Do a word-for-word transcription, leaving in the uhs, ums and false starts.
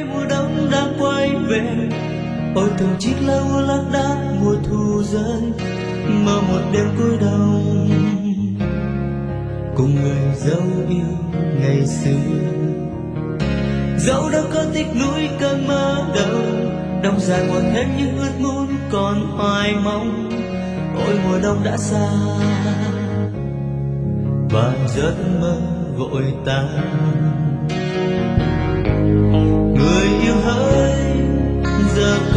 mùa đông đã quay về. Ôi từng chiếc lá úa lác đác mùa thu rơi, mơ một đêm cuối đông cùng người dấu yêu ngày xưa. Dẫu đâu có tiếc nuối cơn mơ đầu, đông dài một hết những ước muốn còn hoài mong. Ôi mùa đông đã xa và giấc mơ vội tan. Người yêu hỡi giờ